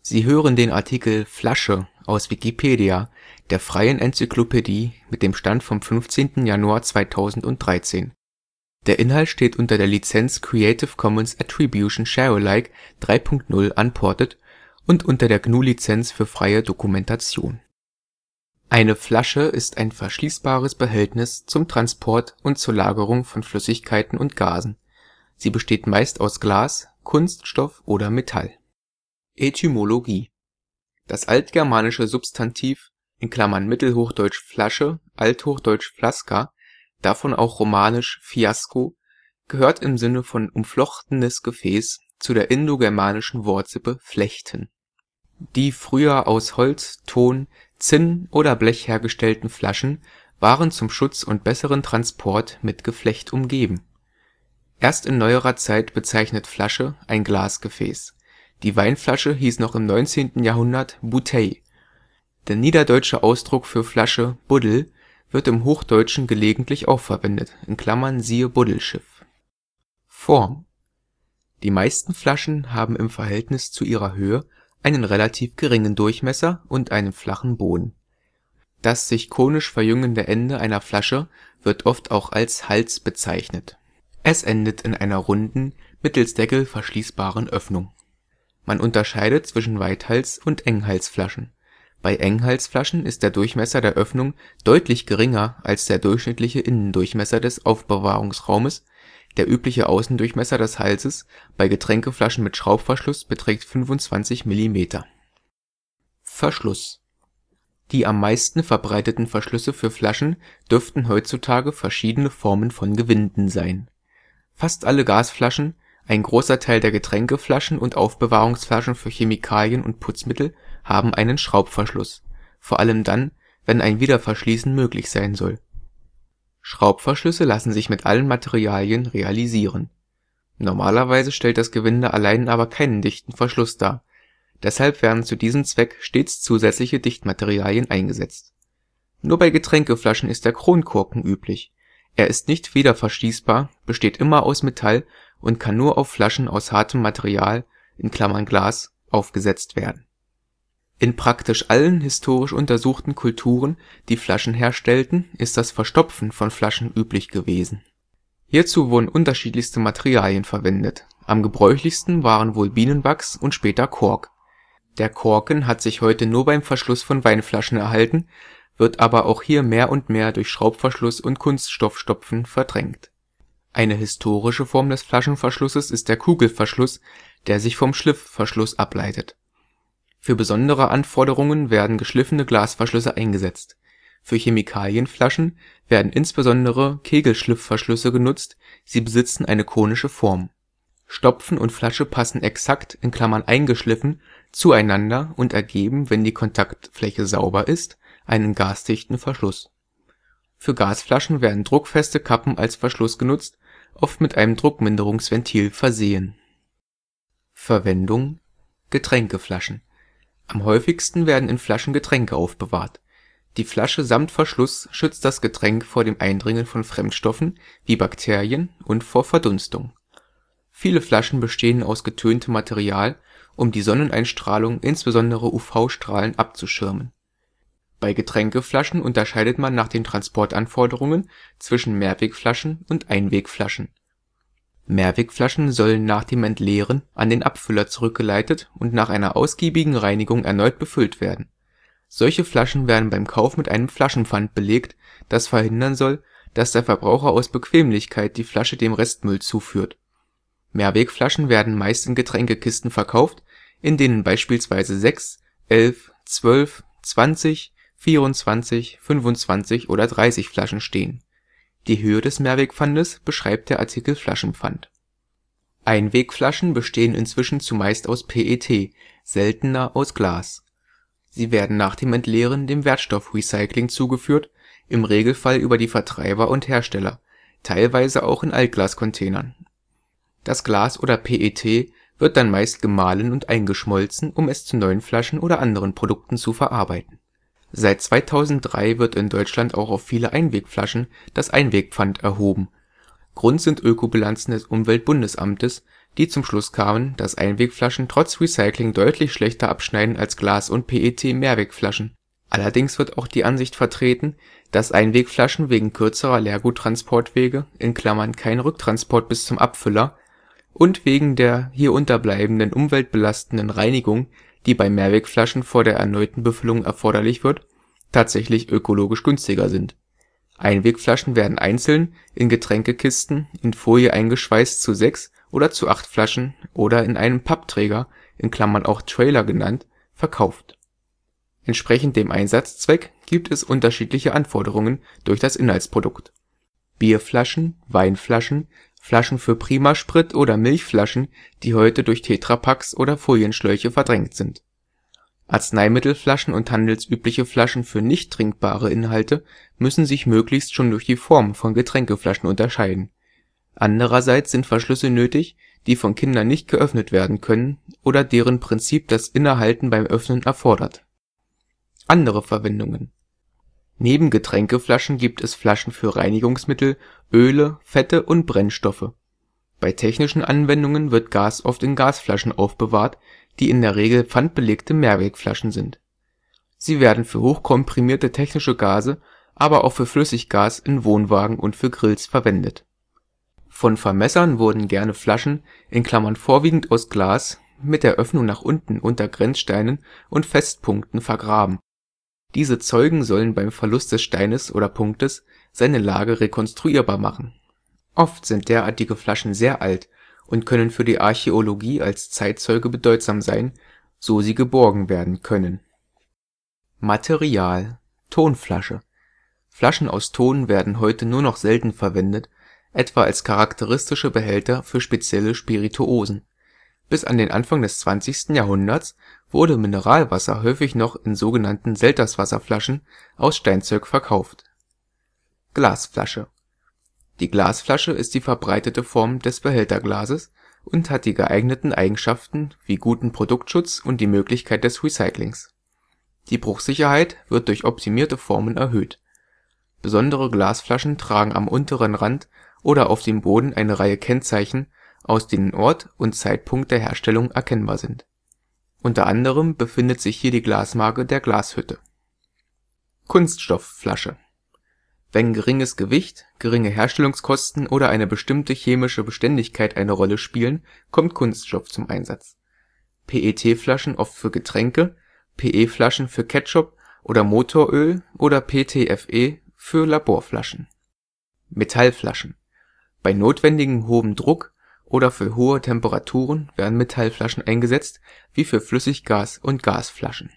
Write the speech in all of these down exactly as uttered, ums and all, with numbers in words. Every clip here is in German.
Sie hören den Artikel Flasche, aus Wikipedia, der freien Enzyklopädie. Mit dem Stand vom Der Inhalt steht unter der Lizenz Creative Commons Attribution Share Alike drei Punkt null Unported und unter der G N U Lizenz für freie Dokumentation. Eine Flasche ist ein verschließbares Behältnis zum Transport und zur Lagerung von Flüssigkeiten und Gasen. Sie besteht meist aus Glas, Kunststoff oder Metall. Etymologie: Das altgermanische Substantiv (mittelhochdeutsch Flasche, althochdeutsch Flaska, davon auch romanisch Fiasko) gehört im Sinne von umflochtenes Gefäß zu der indogermanischen Wortsippe flechten. Die früher aus Holz, Ton, Zinn oder Blech hergestellten Flaschen waren zum Schutz und besseren Transport mit Geflecht umgeben. Erst in neuerer Zeit bezeichnet Flasche ein Glasgefäß. Die Weinflasche hieß noch im neunzehnten Jahrhundert Bouteille. Der niederdeutsche Ausdruck für Flasche Buddel wird im Hochdeutschen gelegentlich auch verwendet (siehe Buddelschiff). Form: Die meisten Flaschen haben im Verhältnis zu ihrer Höhe einen relativ geringen Durchmesser und einen flachen Boden. Das sich konisch verjüngende Ende einer Flasche wird oft auch als Hals bezeichnet. Es endet in einer runden, mittels Deckel verschließbaren Öffnung. Man unterscheidet zwischen Weithals - und Enghalsflaschen. Bei Enghalsflaschen ist der Durchmesser der Öffnung deutlich geringer als der durchschnittliche Innendurchmesser des Aufbewahrungsraumes. Der übliche Außendurchmesser des Halses bei Getränkeflaschen mit Schraubverschluss beträgt fünfundzwanzig Millimeter. Verschluss: Die am meisten verbreiteten Verschlüsse für Flaschen dürften heutzutage verschiedene Formen von Gewinden sein. Fast alle Gasflaschen, ein großer Teil der Getränkeflaschen und Aufbewahrungsflaschen für Chemikalien und Putzmittel haben einen Schraubverschluss, vor allem dann, wenn ein Wiederverschließen möglich sein soll. Schraubverschlüsse lassen sich mit allen Materialien realisieren. Normalerweise stellt das Gewinde allein aber keinen dichten Verschluss dar, deshalb werden zu diesem Zweck stets zusätzliche Dichtmaterialien eingesetzt. Nur bei Getränkeflaschen ist der Kronkorken üblich. Er ist nicht wiederverschließbar, besteht immer aus Metall und kann nur auf Flaschen aus hartem Material (Glas) aufgesetzt werden. In praktisch allen historisch untersuchten Kulturen, die Flaschen herstellten, ist das Verstopfen von Flaschen üblich gewesen. Hierzu wurden unterschiedlichste Materialien verwendet, am gebräuchlichsten waren wohl Bienenwachs und später Kork. Der Korken hat sich heute nur beim Verschluss von Weinflaschen erhalten, wird aber auch hier mehr und mehr durch Schraubverschluss und Kunststoffstopfen verdrängt. Eine historische Form des Flaschenverschlusses ist der Kugelverschluss, der sich vom Schliffverschluss ableitet. Für besondere Anforderungen werden geschliffene Glasverschlüsse eingesetzt. Für Chemikalienflaschen werden insbesondere Kegelschliffverschlüsse genutzt, sie besitzen eine konische Form. Stopfen und Flasche passen exakt (eingeschliffen) zueinander und ergeben, wenn die Kontaktfläche sauber ist, einen gasdichten Verschluss. Für Gasflaschen werden druckfeste Kappen als Verschluss genutzt, oft mit einem Druckminderungsventil versehen. Verwendung: Getränkeflaschen: Am häufigsten werden in Flaschen Getränke aufbewahrt. Die Flasche samt Verschluss schützt das Getränk vor dem Eindringen von Fremdstoffen wie Bakterien und vor Verdunstung. Viele Flaschen bestehen aus getöntem Material, um die Sonneneinstrahlung, insbesondere U V-Strahlen, abzuschirmen. Bei Getränkeflaschen unterscheidet man nach den Transportanforderungen zwischen Mehrwegflaschen und Einwegflaschen. Mehrwegflaschen sollen nach dem Entleeren an den Abfüller zurückgeleitet und nach einer ausgiebigen Reinigung erneut befüllt werden. Solche Flaschen werden beim Kauf mit einem Flaschenpfand belegt, das verhindern soll, dass der Verbraucher aus Bequemlichkeit die Flasche dem Restmüll zuführt. Mehrwegflaschen werden meist in Getränkekisten verkauft, in denen beispielsweise sechs, elf, zwölf, zwanzig, vierundzwanzig, fünfundzwanzig oder dreißig Flaschen stehen. Die Höhe des Mehrwegpfandes beschreibt der Artikel Flaschenpfand. Einwegflaschen bestehen inzwischen zumeist aus P E T, seltener aus Glas. Sie werden nach dem Entleeren dem Wertstoffrecycling zugeführt, im Regelfall über die Vertreiber und Hersteller, teilweise auch in Altglascontainern. Das Glas oder P E T wird dann meist gemahlen und eingeschmolzen, um es zu neuen Flaschen oder anderen Produkten zu verarbeiten. Seit zweitausenddrei wird in Deutschland auch auf viele Einwegflaschen das Einwegpfand erhoben. Grund sind Ökobilanzen des Umweltbundesamtes, die zum Schluss kamen, dass Einwegflaschen trotz Recycling deutlich schlechter abschneiden als Glas - und P E T-Mehrwegflaschen. Allerdings wird auch die Ansicht vertreten, dass Einwegflaschen wegen kürzerer Leerguttransportwege (kein Rücktransport bis zum Abfüller) und wegen der hier unterbleibenden umweltbelastenden Reinigung, die bei Mehrwegflaschen vor der erneuten Befüllung erforderlich wird, tatsächlich ökologisch günstiger sind. Einwegflaschen werden einzeln, in Getränkekisten, in Folie eingeschweißt zu sechs oder zu acht Flaschen oder in einem Pappträger (auch Trailer genannt) verkauft. Entsprechend dem Einsatzzweck gibt es unterschiedliche Anforderungen durch das Inhaltsprodukt: Bierflaschen, Weinflaschen, Flaschen für Prima-Sprit oder Milchflaschen, die heute durch Tetra-Paks oder Folienschläuche verdrängt sind. Arzneimittelflaschen und handelsübliche Flaschen für nicht trinkbare Inhalte müssen sich möglichst schon durch die Form von Getränkeflaschen unterscheiden. Andererseits sind Verschlüsse nötig, die von Kindern nicht geöffnet werden können oder deren Prinzip das Innehalten beim Öffnen erfordert. Andere Verwendungen: Neben Getränkeflaschen gibt es Flaschen für Reinigungsmittel, Öle, Fette und Brennstoffe. Bei technischen Anwendungen wird Gas oft in Gasflaschen aufbewahrt, die in der Regel pfandbelegte Mehrwegflaschen sind. Sie werden für hochkomprimierte technische Gase, aber auch für Flüssiggas in Wohnwagen und für Grills verwendet. Von Vermessern wurden gerne Flaschen (vorwiegend aus Glas) mit der Öffnung nach unten unter Grenzsteinen und Festpunkten vergraben. Diese Zeugen sollen beim Verlust des Steines oder Punktes seine Lage rekonstruierbar machen. Oft sind derartige Flaschen sehr alt und können für die Archäologie als Zeitzeuge bedeutsam sein, so sie geborgen werden können. Material: Tonflasche. Flaschen aus Ton werden heute nur noch selten verwendet, etwa als charakteristische Behälter für spezielle Spirituosen. Bis an den Anfang des zwanzigsten Jahrhunderts wurde Mineralwasser häufig noch in sogenannten Selterswasserflaschen aus Steinzeug verkauft. Glasflasche. Die Glasflasche ist die verbreitete Form des Behälterglases und hat die geeigneten Eigenschaften wie guten Produktschutz und die Möglichkeit des Recyclings. Die Bruchsicherheit wird durch optimierte Formen erhöht. Besondere Glasflaschen tragen am unteren Rand oder auf dem Boden eine Reihe Kennzeichen, aus denen Ort und Zeitpunkt der Herstellung erkennbar sind. Unter anderem befindet sich hier die Glasmarke der Glashütte. Kunststoffflasche. Wenn geringes Gewicht, geringe Herstellungskosten oder eine bestimmte chemische Beständigkeit eine Rolle spielen, kommt Kunststoff zum Einsatz. P E T-Flaschen oft für Getränke, P E-Flaschen für Ketchup oder Motoröl oder P T F E für Laborflaschen. Metallflaschen. Bei notwendigem hohem Druck oder für hohe Temperaturen werden Metallflaschen eingesetzt, wie für Flüssiggas und Gasflaschen.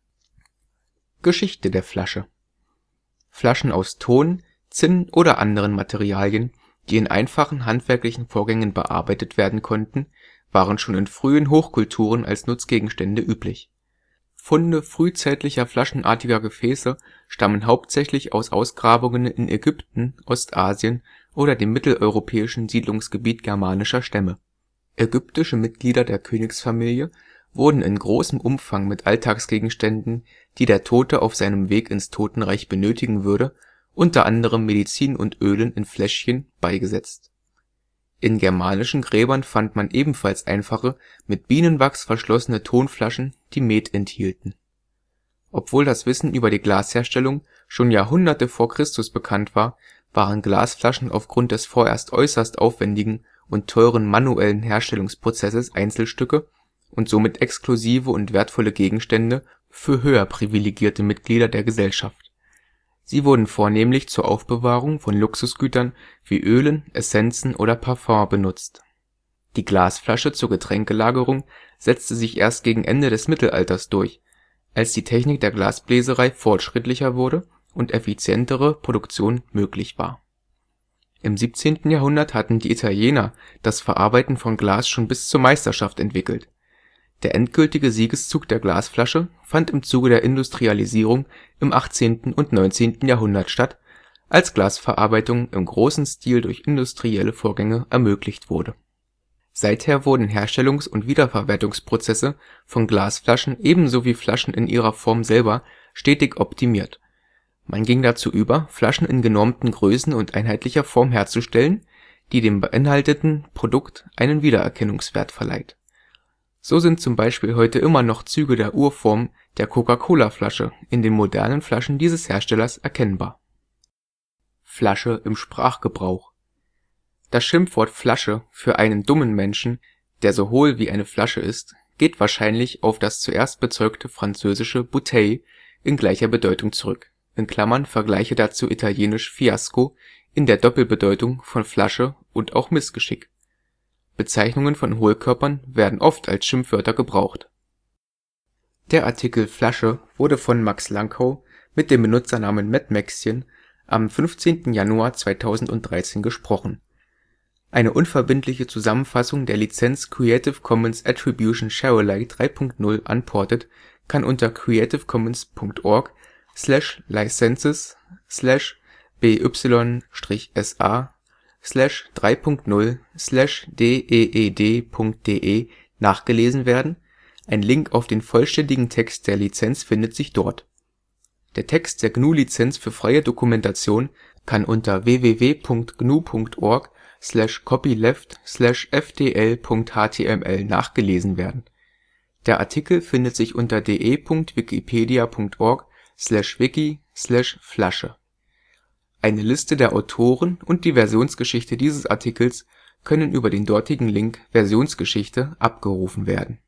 Geschichte der Flasche. Flaschen aus Ton, Zinn oder anderen Materialien, die in einfachen handwerklichen Vorgängen bearbeitet werden konnten, waren schon in frühen Hochkulturen als Nutzgegenstände üblich. Funde frühzeitlicher flaschenartiger Gefäße stammen hauptsächlich aus Ausgrabungen in Ägypten, Ostasien oder dem mitteleuropäischen Siedlungsgebiet germanischer Stämme. Ägyptische Mitglieder der Königsfamilie wurden in großem Umfang mit Alltagsgegenständen, die der Tote auf seinem Weg ins Totenreich benötigen würde, unter anderem Medizin und Ölen in Fläschchen, beigesetzt. In germanischen Gräbern fand man ebenfalls einfache, mit Bienenwachs verschlossene Tonflaschen, die Met enthielten. Obwohl das Wissen über die Glasherstellung schon Jahrhunderte vor Christus bekannt war, waren Glasflaschen aufgrund des vorerst äußerst aufwendigen und teuren manuellen Herstellungsprozesses Einzelstücke und somit exklusive und wertvolle Gegenstände für höher privilegierte Mitglieder der Gesellschaft. Sie wurden vornehmlich zur Aufbewahrung von Luxusgütern wie Ölen, Essenzen oder Parfum benutzt. Die Glasflasche zur Getränkelagerung setzte sich erst gegen Ende des Mittelalters durch, als die Technik der Glasbläserei fortschrittlicher wurde und effizientere Produktion möglich war. Im siebzehnten Jahrhundert hatten die Italiener das Verarbeiten von Glas schon bis zur Meisterschaft entwickelt. Der endgültige Siegeszug der Glasflasche fand im Zuge der Industrialisierung im achtzehnten und neunzehnten Jahrhundert statt, als Glasverarbeitung im großen Stil durch industrielle Vorgänge ermöglicht wurde. Seither wurden Herstellungs - und Wiederverwertungsprozesse von Glasflaschen ebenso wie Flaschen in ihrer Form selber stetig optimiert. Man ging dazu über, Flaschen in genormten Größen und einheitlicher Form herzustellen, die dem beinhalteten Produkt einen Wiedererkennungswert verleiht. So sind zum Beispiel heute immer noch Züge der Urform der Coca-Cola-Flasche in den modernen Flaschen dieses Herstellers erkennbar. Flasche im Sprachgebrauch: Das Schimpfwort Flasche für einen dummen Menschen, der so hohl wie eine Flasche ist, geht wahrscheinlich auf das zuerst bezeugte französische Bouteille in gleicher Bedeutung zurück (vergleiche dazu italienisch Fiasko in der Doppelbedeutung von Flasche und auch Missgeschick). Bezeichnungen von Hohlkörpern werden oft als Schimpfwörter gebraucht. Der Artikel Flasche wurde von Max Lanckau mit dem Benutzernamen mattmäxchen am fünfzehnten Januar zweitausenddreizehn gesprochen. Eine unverbindliche Zusammenfassung der Lizenz Creative Commons Attribution Share Alike drei Punkt null Unported kann unter creative commons punkt org slash licenses slash b y s a slash drei Punkt null slash deed Punkt de nachgelesen werden. Ein Link auf den vollständigen Text der Lizenz findet sich dort. Der Text der G N U-Lizenz für freie Dokumentation kann unter w w w Punkt gnu Punkt org slash copyleft slash f d l Punkt h t m l nachgelesen werden. Der Artikel findet sich unter de Punkt wikipedia Punkt org slash wiki slash Flasche. Eine Liste der Autoren und die Versionsgeschichte dieses Artikels können über den dortigen Link Versionsgeschichte abgerufen werden